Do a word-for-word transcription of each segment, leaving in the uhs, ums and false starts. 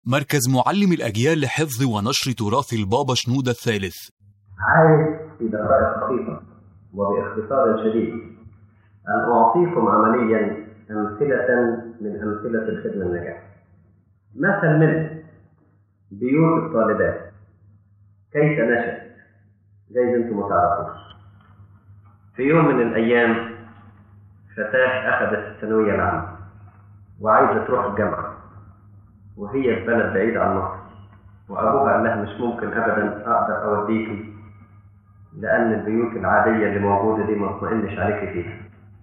مركز معلم الأجيال لحفظ ونشر تراث البابا شنودة الثالث. عايز في دقائق بسيطة وباختصار شديد أن أعطيكم عمليا أمثلة من أمثلة الخدمة الناجحة. مثل من بيوت الطالبات كيف نشأت، جايز أنتم ما تعرفوش. في يوم من الأيام فتاة أخذت الثانوية العامة وعايزة تروح الجامعة، وهي في بلد بعيد عن مصر، وأبوها قال لها مش ممكن أبدا أقدر أوديكي، لأن البيوت العادية اللي موجودة دي ما اطمئنش عليكي فيها،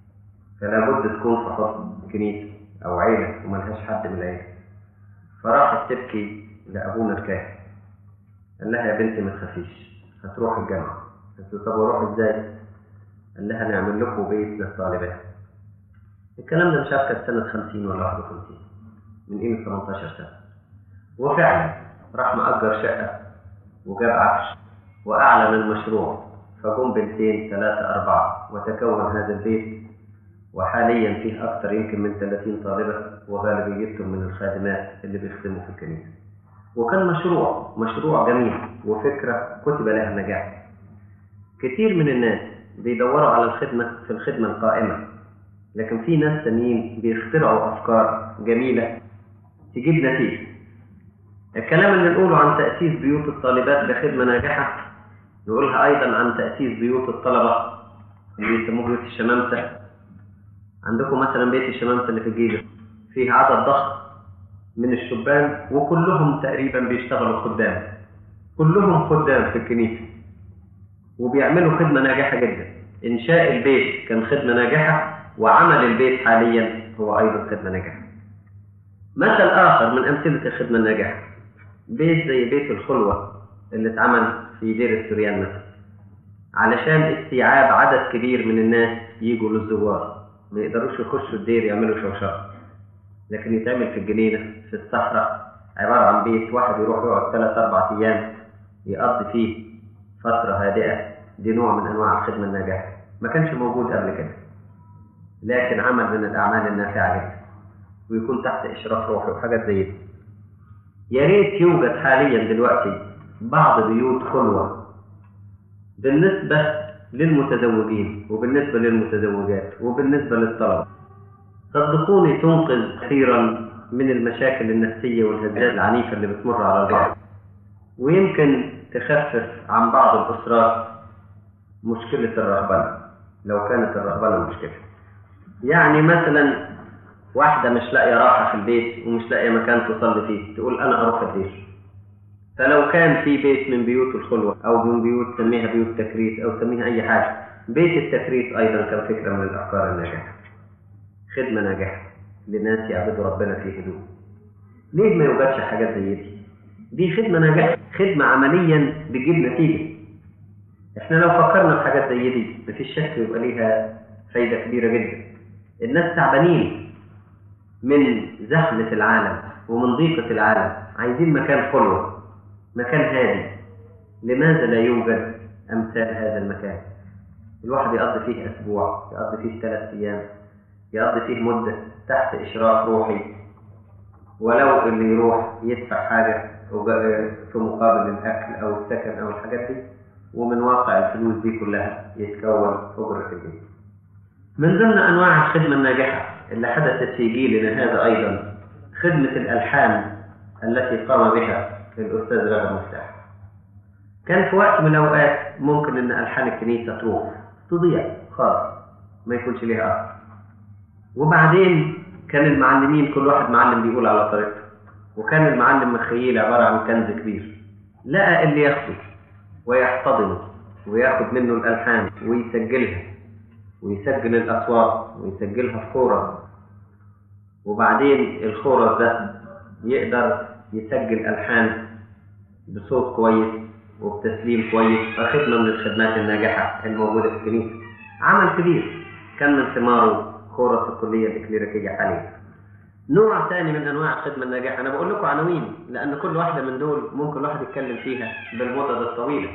فلا بد تكون في حضن كنيسة أو عيلة وملهاش حد من العيلة. فراحت تبكي لأبونا الكاهن، قال لها يا بنتي ما تخافيش هتروح الجامعة. قالت له طب واروح ازاي؟ قال لها نعمل لكم بيت للطالبات. الكلام ده مش عارف كانت سنة خمسين ولا واحد وخمسين، من قيمة ثمانية عشر سنة. وفعلا راح مأجر شقة وجاب عفش وأعلن المشروع، فجم بنتين ثلاثة أربعة وتكون هذا البيت، وحاليا فيه أكثر يمكن من ثلاثين طالبة، وغالبيتهم من الخادمات اللي بيخدموا في الكنيسة. وكان مشروع مشروع جميل وفكرة كتب لها النجاح. كتير من الناس بيدوروا على الخدمة في الخدمة القائمة، لكن في ناس تانيين بيخترعوا أفكار جميلة تجيب نتيجة. الكلام اللي نقوله عن تأسيس بيوت الطالبات بخدمة ناجحة نقولها أيضا عن تأسيس بيوت الطلبة اللي يسموه بيوت الشمامسة. عندكم مثلا بيت الشمامسة اللي في الجيزة فيه عدد ضخم من الشبان وكلهم تقريبا بيشتغلوا خدام، كلهم خدام في الكنيسة وبيعملوا خدمة ناجحة جدا. إنشاء البيت كان خدمة ناجحة، وعمل البيت حاليا هو أيضا خدمة ناجحة. مثل آخر من أمثلة الخدمة الناجحة بيت زي بيت الخلوة اللي اتعمل في دير السوريان مثلا، علشان استيعاب عدد كبير من الناس يجوا للزوار، ما يقدروش يخشوا الدير يعملوا شوشرة، لكن يتعمل في الجنينة في الصحراء، عبارة عن بيت واحد يروح يقعد ثلاث أربع أيام يقضي فيه فترة هادئة. دي نوع من أنواع الخدمة الناجحة، ما كانش موجود قبل كده، لكن عمل من الأعمال النافعة جدا ويكون تحت إشراف روحي وحاجات زي دي. يا ريت يوجد حاليا دلوقتي بعض بيوت خلوة بالنسبة للمتزوجين وبالنسبة للمتزوجات وبالنسبة للطلبة. صدقوني تنقذ كثيرا من المشاكل النفسية والهزات العنيفة اللي بتمر على البعض، ويمكن تخفف عن بعض الأسرات مشكلة الرهبنة لو كانت الرهبنة مشكلة. يعني مثلا واحدة مش لاقية راحة في البيت ومش لاقية مكان تصلي فيه، تقول أنا أروح الدير. فلو كان في بيت من بيوت الخلوة أو من بيوت سميها بيوت تكريس أو سميها أي حاجة، بيت التكريس أيضا كان فكرة من الأفكار الناجحة، خدمة ناجحة لناس يعبدوا ربنا في هدوء. ليه ما يوجدش حاجات زي دي؟ دي خدمة ناجحة، خدمة عمليا بتجيب نتيجة. احنا لو فكرنا في حاجات زي دي مفيش شك يبقى ليها فايدة كبيرة جدا. الناس تعبانين من زحمة العالم ومن ضيقة العالم، عايزين مكان خلوة، مكان هادي. لماذا لا يوجد أمثال هذا المكان؟ الواحد يقضي فيه أسبوع، يقضي فيه ثلاث أيام، يقضي فيه مدة تحت إشراف روحي، ولو اللي يروح يدفع حاجة في مقابل الأكل أو السكن أو الحاجات دي، ومن واقع الفلوس دي كلها يتكون أجرة البيت. من ضمن أنواع الخدمة الناجحة اللي حدثت في جيلنا هذا أيضا خدمة الألحان التي قام بها الأستاذ رغم مفتاح. كان في وقت من الأوقات ممكن أن ألحان الكنيسة تروح تضيع خالص، ما يكونش ليها أثر، وبعدين كان المعلمين كل واحد معلم بيقول على طريقته، وكان المعلم مخيل عبارة عن كنز كبير، لقى اللي ياخده ويحتضنه وياخد منه الألحان ويسجلها ويسجل الأصوات ويسجلها في خورس، وبعدين الخورس ده يقدر يسجل ألحان بصوت كويس وبتسليم كويس. فخدمة من الخدمات الناجحة الموجودة في الكنيسة، عمل كبير كان من ثماره خورس الكلية الإكليريكية حاليا. نوع ثاني من أنواع الخدمة الناجحة، أنا بقول لكم عناوين لأن كل واحدة من دول ممكن واحد يتكلم فيها بالمدة الطويلة.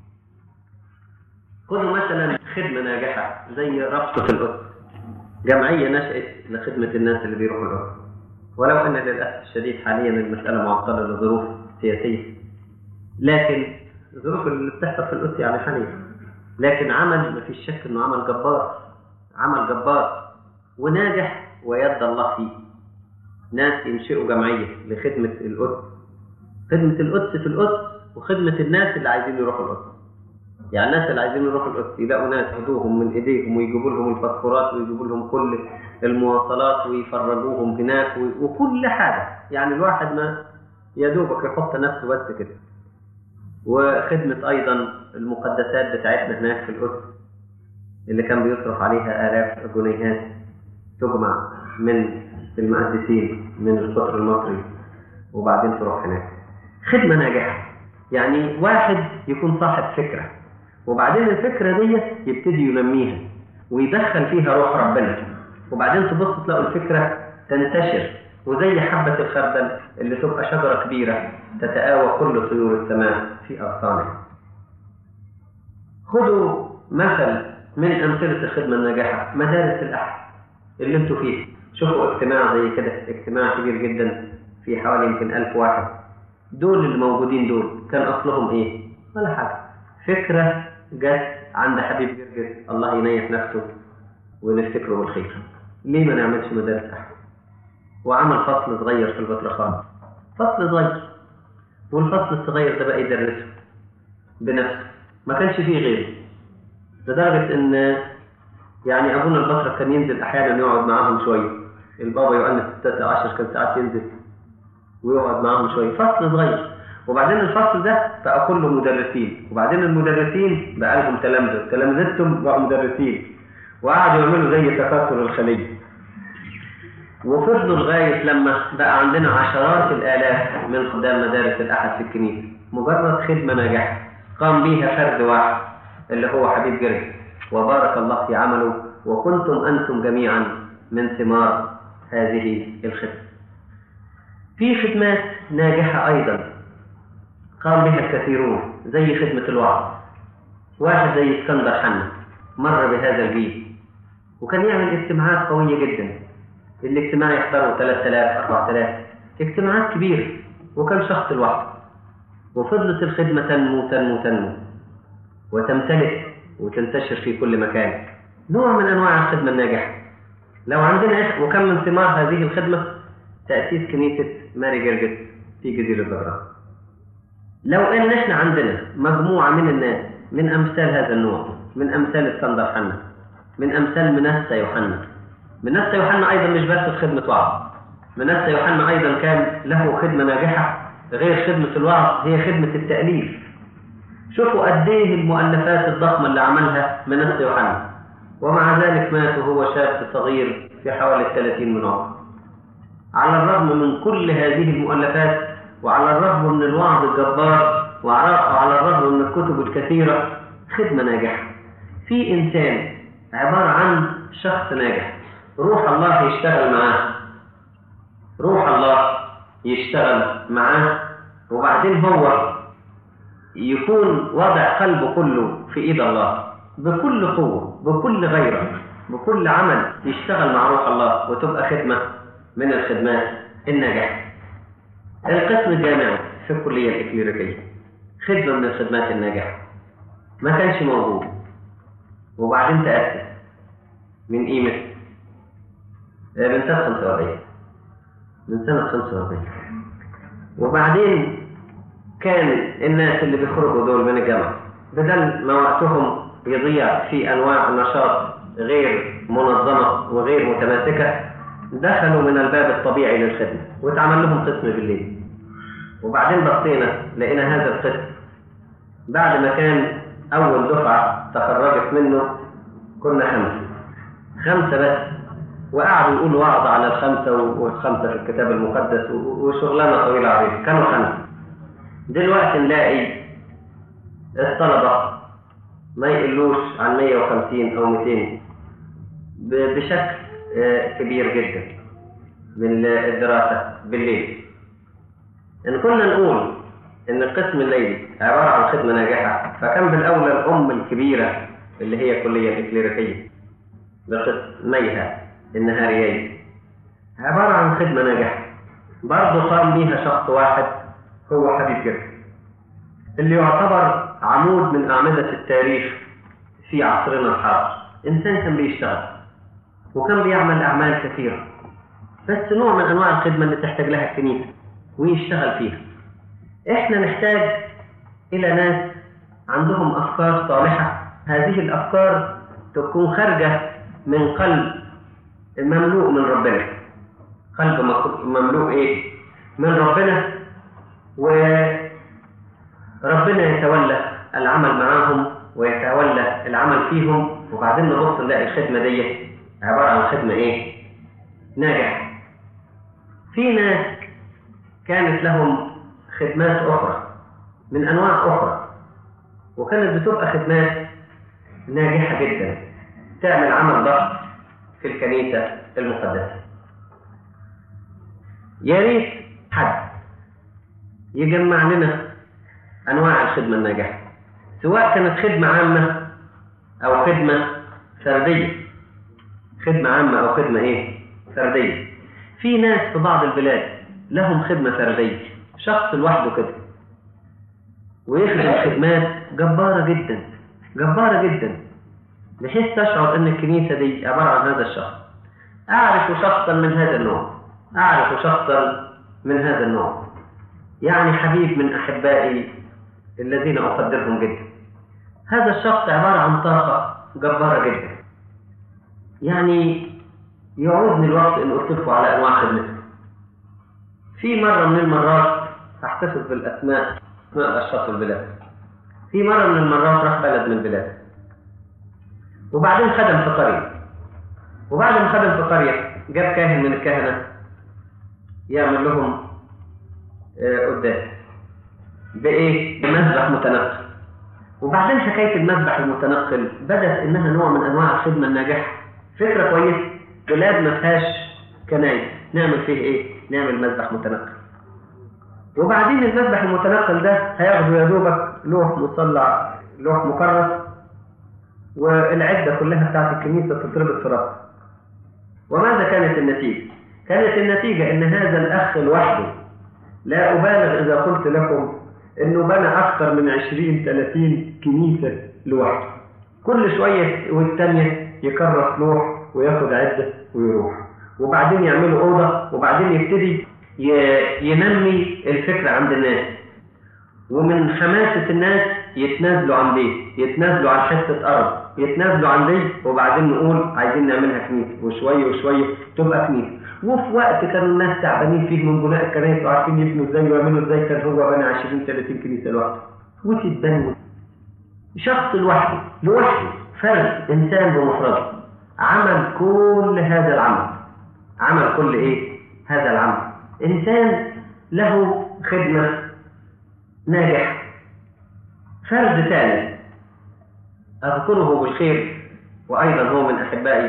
خذوا مثلا خدمة ناجحة زي رابطة الأسرة، جمعية نشأت لخدمة الناس اللي بيروحوا الأسرة، ولو أن للأسف الشديد حاليا المسألة معطلة لظروف سياسية، لكن الظروف اللي بتحصل في القدس يعني حاليا، لكن عمل ما فيش شك إنه عمل جبار، عمل جبار وناجح ويد الله فيه. ناس ينشئوا جمعية لخدمة القدس، خدمة القدس في القدس وخدمة الناس اللي عايزين يروحوا القدس. يعني الناس اللي عايزين يروحوا القدس يلاقوا ناس ياخدوهم من ايديهم ويجيبوا لهم الباسبورات ويجيبوا لهم كل المواصلات ويفرجوهم هناك وكل حاجة. يعني الواحد ما يدوبك يحط نفسه بس كده. وخدمة أيضا المقدسات بتاعتنا هناك في القدس اللي كان بيصرف عليها آلاف الجنيهات تجمع من المقدسين من القطر المصري وبعدين تروح هناك. خدمة ناجحة، يعني واحد يكون صاحب فكرة وبعدين الفكرة دي يبتدي ينميها ويدخل فيها روح ربنا، وبعدين تبص تلاقوا الفكرة تنتشر وزي حبة الخردل اللي تبقى شجرة كبيرة تتآوى كل طيور السماء في أغصانها. خذوا مثل من أمثلة الخدمة الناجحة مدارس الأحد اللي انتوا فيه. شوفوا اجتماع زي كده، اجتماع كبير جدا في حوالي يمكن ألف واحد. دول اللي موجودين دول كان أصلهم إيه؟ ولا حاجة، فكرة جت عند حبيب جرجس الله ينيح نفسه ونفتكره بالخير. ليه ما نعملش مدارس أحد؟ وعمل فصل صغير في البطرخان، فصل صغير، والفصل الصغير ده بقى يدرسه بنفسه، ما كانش فيه غيره، لدرجة إن يعني أبونا البطرخ كان ينزل أحيانا يقعد معاهم شوية. البابا يؤنس التاسع عشر كان ساعات ينزل ويقعد معاهم شوية، فصل صغير. وبعدين الفصل ده بقى كله مدرسين، وبعدين المدرسين بقى لهم تلامذة، تلامذتهم بقوا مدرسين، وقعدوا يعملوا زي تكاثر الخلية. وفضلوا لغاية لما بقى عندنا عشرات الآلاف من خدام مدارس الأحد في الكنيسة. مجرد خدمة ناجحة قام بيها فرد واحد اللي هو حبيب جرجس، وبارك الله في عمله، وكنتم أنتم جميعا من ثمار هذه الخدمة. في خدمات ناجحة أيضا قام بها الكثيرون زي خدمة الوعظ. واحد زي اسكندر حنا مر بهذا الجيل وكان يعمل اجتماعات قوية جدا، الاجتماع يحضروا ثلاثة آلاف أربعة آلاف، اجتماعات كبيرة، وكان شخص لوحده. وفضلت الخدمة تنمو تنمو تنمو وتمتلك وتنتشر في كل مكان. نوع من أنواع الخدمة الناجحة. لو عندنا وكم من ثمار هذه الخدمة تأسيس كنيسة ماري جرجس في جزيرة بغرام. لو ان احنا عندنا مجموعة من الناس من امثال هذا النوع، من امثال اسكندر حنا، من امثال منسى يوحنا. منسى يوحنا ايضا مش بس في خدمة وعظ، منسى يوحنا ايضا كان له خدمة ناجحة غير خدمة الوعظ، هي خدمة التأليف. شوفوا قد ايه المؤلفات الضخمة اللي عملها منسى يوحنا، ومع ذلك مات وهو شاب صغير في حوالي الثلاثين من عمره. على الرغم من كل هذه المؤلفات، وعلى الرغم من الوعظ الجبار، وعلى الرغم من الكتب الكثيرة، خدمة ناجحة. في إنسان عبارة عن شخص ناجح، روح الله يشتغل معاه، روح الله يشتغل معاه، وبعدين هو يكون وضع قلبه كله في إيد الله بكل قوة، بكل غيرة، بكل عمل يشتغل مع روح الله، وتبقى خدمة من الخدمات الناجحة. القسم الجامعي في الكلية الإكليريكية خدمة من الخدمات الناجحة، ما كانش موجود وبعدين تأسس من قيمة من سنة خمسة وأربعين من سنة خمسة وأربعين وبعدين كان الناس اللي بيخرجوا دول من الجامعة بدل ما وقتهم يضيع في أنواع نشاط غير منظمة وغير متماسكة، دخلوا من الباب الطبيعي للخدمة واتعمل لهم قسم بالليل. وبعدين بصينا لقينا هذا القسم بعد ما كان أول دفعة تخرجت منه كنا خمسة خمسة بس، وقعدوا يقولوا وعظ على الخمسة والخمسة في الكتاب المقدس وشغلانة طويلة عريضة، كانوا خمسة. دلوقتي نلاقي الطلبة ما يقلوش عن مية وخمسين أو مئتين بشكل كبير جدا من الدراسة بالليل. إن كنا نقول إن القسم الليلي عبارة عن خدمة ناجحة، فكان بالأولى الأم الكبيرة اللي هي كلية الإكليريكية بقسميها النهاريين عبارة عن خدمة ناجحة. برضه قام بيها شخص واحد هو حبيب جدا، اللي يعتبر عمود من أعمدة التاريخ في عصرنا الحاضر. إنسان كان بيشتغل وكان بيعمل أعمال كثيرة، بس نوع من أنواع الخدمة اللي تحتاج لها الكنيسة ويشتغل فيها. إحنا نحتاج إلى ناس عندهم أفكار صالحة، هذه الأفكار تكون خارجة من قلب مملوء من ربنا، قلب مملوء إيه؟ من ربنا، وربنا يتولى العمل معاهم ويتولى العمل فيهم. وبعدين نبص نلاقي الخدمة دي عبارة عن خدمة إيه؟ ناجح. في ناس كانت لهم خدمات أخرى من أنواع أخرى، وكانت بتبقى خدمات ناجحة جدا، تعمل عمل ضخم في الكنيسة المقدسة. يا ريت حد يجمع لنا أنواع الخدمة الناجحة، سواء كانت خدمة عامة أو خدمة فردية. خدمة عامة أو خدمة إيه؟ فردية. في ناس في بعض البلاد لهم خدمة فردية، شخص لوحده كده ويخدم خدمات جبارة جدا جبارة جدا، بحيث تشعر أن الكنيسة دي عبارة عن هذا الشخص. أعرف شخصا من هذا النوع، أعرف شخصا من هذا النوع، يعني حبيب من أحبائي الذين أقدرهم جدا. هذا الشخص عبارة عن طاقة جبارة جدا، يعني يعوزني الوقت أن أطلقه على أنواع خدمته. في مرة من المرات أحتفظ بالأسماء، أسماء أشخاص البلاد. في مرة من المرات راح بلد من البلاد، وبعدين خدم في قرية، وبعد ما خدم في قرية جاب كاهن من الكهنة يعمل لهم قداس بإيه؟ بمذبح متنقل. وبعدين حكاية المذبح المتنقل بدأت إنها نوع من أنواع الخدمة الناجحة. فكرة كويسة، بلاد ما فيهاش كنايس نعمل فيه إيه؟ نعمل مذبح متنقل. وبعدين المذبح المتنقل ده هياخدوا يا دوبك لوح مصلع، لوح مكرس، والعدة كلها بتاعت الكنيسة تتربط في رأسه. وماذا كانت النتيجة؟ كانت النتيجة إن هذا الأخ لوحده، لا أبالغ إذا قلت لكم إنه بنى أكثر من عشرين ثلاثين كنيسة لوحده، كل شوية والتانية يكرس لوح وياخد عدة ويروح، وبعدين يعملوا أوضة، وبعدين يبتدي ينمي الفكرة عند الناس، ومن حماسة الناس يتنازلوا عن بيت، يتنازلوا عن حتة أرض، يتنازلوا عن بيت، وبعدين نقول عايزين نعملها كنيسة، وشوية وشوية تبقى كنيسة. وفي وقت كانوا الناس تعبانين فيه من بناء الكنائس وعارفين يبنوا ازاي ويعملوا ازاي، كان هو بنى عشرين ثلاثين كنيسة لوحده. وتتبنوا شخص لوحده لوحده فرد إنسان بمفرده عمل كل هذا العمل، عمل كل إيه؟ هذا العمل. إنسان له خدمة ناجح. فرد ثالث أذكره بالخير وأيضا هو من أحبائي،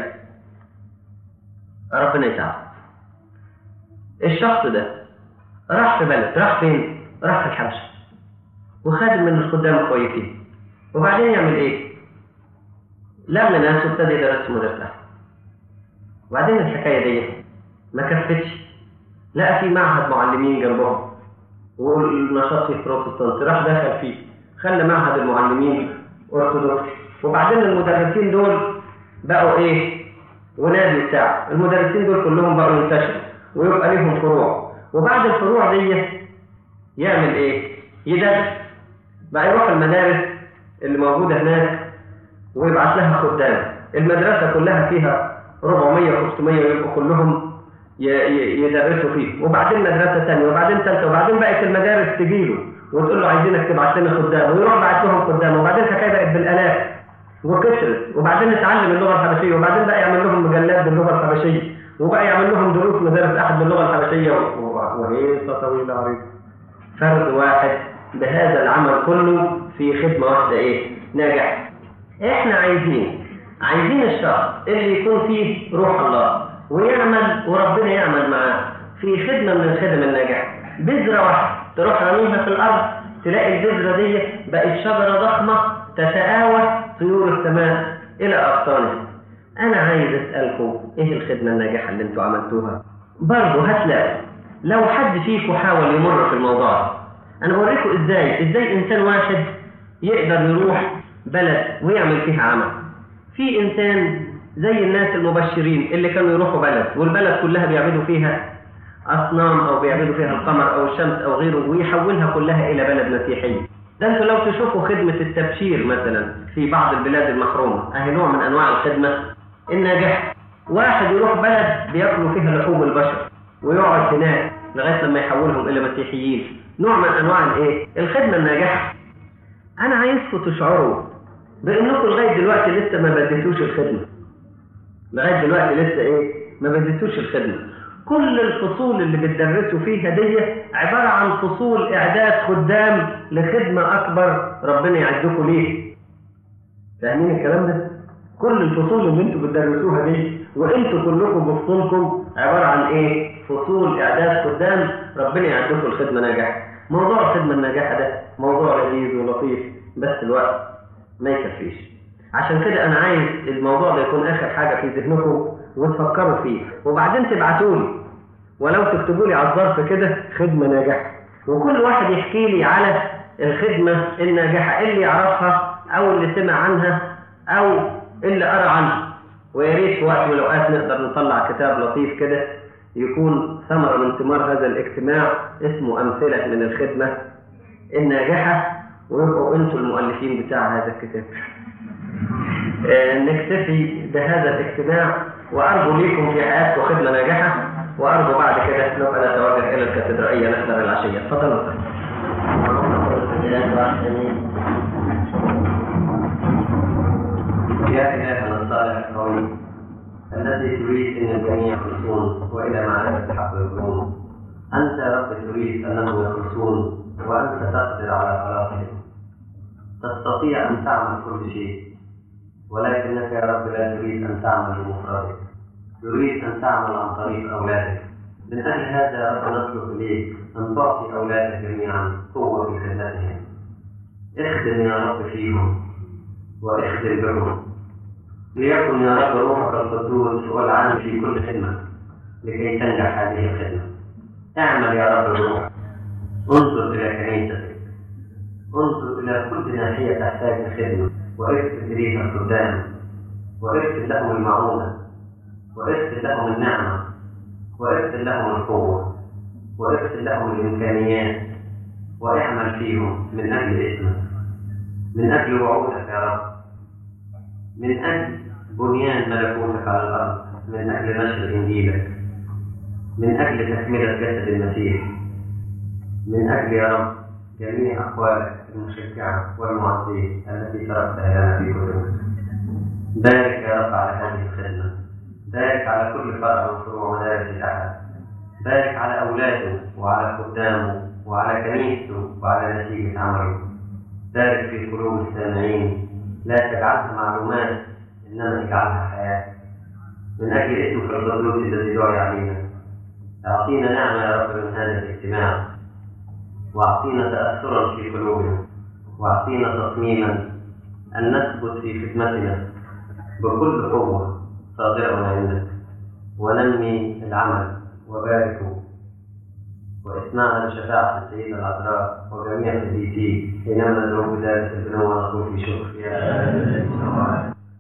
ربنا يسعده. الشخص ده راح في بلد، راح فين؟ راح في الحبشة، وخادم من الخدام الكويسين. وبعدين يعمل إيه؟ لم ناس وابتدى يدرس مدرسة. وبعدين الحكاية دي ما كفتش، لقى في معهد معلمين جنبهم والنشاط في بروتستانت، راح دخل فيه، خلى معهد المعلمين أرثوذكسي. وبعدين المدرسين دول بقوا إيه؟ ونادي بتاعه. المدرسين دول كلهم بقوا ينتشروا ويبقى ليهم فروع، وبعد الفروع دي يعمل إيه؟ يدرس بقى، يروح المدارس اللي موجودة هناك ويبعث لها خدام. المدرسة كلها فيها أربعمية وخمسمية ويبقوا كلهم يدرسوا فيه، وبعدين مدرسة ثانية، وبعدين ثالثة، وبعدين بقت المدارس تجيله وتقول له عايزينك تبعت لنا خدام، ويروح بعت لهم خدام. وبعدين الحكاية بقت بالآلاف وكثرت، وبعدين اتعلم اللغة الحبشية، وبعدين بقى يعمل لهم مجلات باللغة الحبشية، وبقى يعمل لهم دروس مدارس أحد باللغة الحبشية، وهيصة طويلة عريضة. فرد واحد بهذا العمل كله في خدمة واحدة إيه؟ ناجح. إحنا عايزين عايزين الشخص اللي يكون فيه روح الله ويعمل وربنا يعمل معاه في خدمة من الخدم الناجحة. بذرة واحدة تروح رميها في الأرض، تلاقي البذرة دي بقت شجرة ضخمة تتآوى طيور السماء إلى أغصانها. أنا عايز أسألكم إيه الخدمة الناجحة اللي أنتوا عملتوها؟ برضه هتلاقوا لو حد فيكم حاول يمر في الموضوع ده، انا بوريكم ازاي ازاي انسان واحد يقدر يروح بلد ويعمل فيها عمل. في انسان زي الناس المبشرين اللي كانوا يروحوا بلد والبلد كلها بيعبدوا فيها اصنام او بيعبدوا فيها القمر او الشمس او غيره، ويحولها كلها الى بلد مسيحيه. ده انتوا لو تشوفوا خدمه التبشير مثلا في بعض البلاد المحرومه، اهي نوع من انواع الخدمه الناجحه. واحد يروح بلد بياكلوا فيها لحوم البشر ويقعد هناك لغايه لما يحولهم الى مسيحيين، نوع من انواع الايه؟ الخدمه الناجحه. انا عايزكم تشعروا بانكم لغايه دلوقتي لسه ما بديتوش الخدمه. لغايه دلوقتي لسه ايه؟ ما بديتوش الخدمه. كل الفصول اللي بتدرسوا فيها دي عباره عن فصول اعداد خدام لخدمه اكبر ربنا يعدكم ليه. فاهمين الكلام ده؟ كل الفصول اللي انتوا بتدرسوها دي وانتوا كلكم بفصولكم عباره عن ايه؟ فصول اعداد خدام ربنا يعدكم الخدمه ناجحه. موضوع الخدمه الناجحه ده موضوع لذيذ ولطيف، بس الوقت ما يكفيش. عشان كده انا عايز الموضوع ده يكون اخر حاجه في ذهنكم وتفكروا فيه، وبعدين تبعتوا لي ولو تكتبوا لي على الظرف كده خدمه ناجحه، وكل واحد يحكي لي على الخدمه الناجحه اللي يعرفها او اللي سمع عنها او اللي قرأ عنها. ويا ريت في وقت من الاوقات نقدر نطلع كتاب لطيف كده يكون ثمره من ثمار هذا الاجتماع اسمه امثله من الخدمه الناجحه، ويبقوا انتوا المؤلفين بتاع هذا الكتاب. آه نكتفي بهذا الاجتماع، وارجو ليكم في حياتكم خدمه ناجحه، وارجو بعد كده نبقى نتوجه الى الكاتدرائيه نحضر العشيه. اتفضلوا. يا إلهنا الصالح القوي الذي تريد أن الجميع يخلصون وإلى معرفة الحق يكونون، أنت يا رب تريد أنهم يخلصون وأنت تقدر على خلاصهم، تستطيع أن تعمل كل شيء، ولكنك يا رب لا تريد أن تعمل بمفردك، تريد أن تعمل عن طريق أولادك. من أجل هذا يا رب نطلب إليك أن تعطي أولادك جميعا قوة في خدمتهم. اخدم يا رب فيهم واخدم بهم، ليكن يا رب روحك القدوس هو العامل في كل خدمة لكي تنجح هذه الخدمة. اعمل يا رب الروح، انظر إلى كنيستك، انظر إلى كل ناحية تحتاج الخدمة، وارسل إليها الخدام، وارسل لهم المعونة، وارسل لهم النعمة، وارسل لهم القوة، وارسل لهم الإمكانيات، واعمل فيهم من أجل اسمك، من أجل وعودك يا رب، من أجل بنيان ملكوتك على الأرض، من أجل نشر إنجيلك، من أجل تكملة جسد المسيح، من أجل يا رب جميع أقوالك المشجعة والمعزية التي تركتها لنا في كتبك. بارك يا رب على هذه الخدمة، بارك على كل فرع من فروع مدارس الأحد، بارك على أولاده وعلى خدامه وعلى كنيسته وعلى نتيجة عمله. بارك في قلوب السامعين، لا تجعلها معلومات إنما اجعلها حياة، من أجل اسمك القدوس الذي دعي علينا. أعطينا نعمة يا رب من هذا الاجتماع، وأعطينا تأثرا في قلوبنا، وأعطينا تصميما أن نثبت في خدمتنا بكل قوة صادرة من عندك، وننمي العمل وباركه، واسمعنا لشفاعة السيدة العذراء وجميع القديسين حينما ندعو بذلك البنوة ونقول في شكر يا